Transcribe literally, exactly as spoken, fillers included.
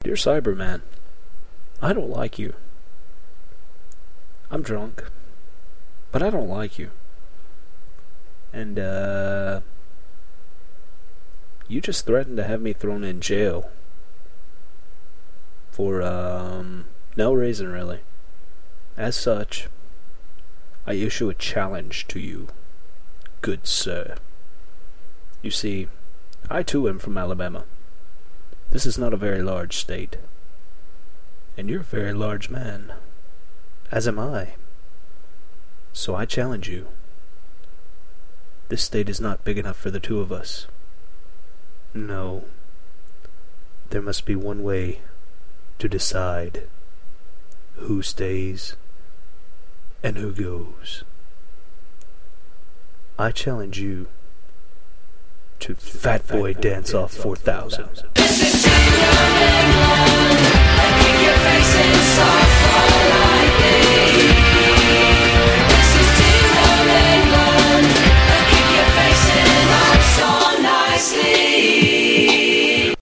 Dear Cyberman, I don't like you. I'm drunk, but I don't like you. And, uh... you just threatened to have me thrown in jail. For, um... no reason, really. As such, I issue a challenge to you, good sir. You see, I too am from Alabama. This is not a very large state. And you're a very large man. As am I. So I challenge you. This state is not big enough for the two of us. No. There must be one way to decide who stays and who goes. I challenge you to Fat Boy Dance Off four thousand.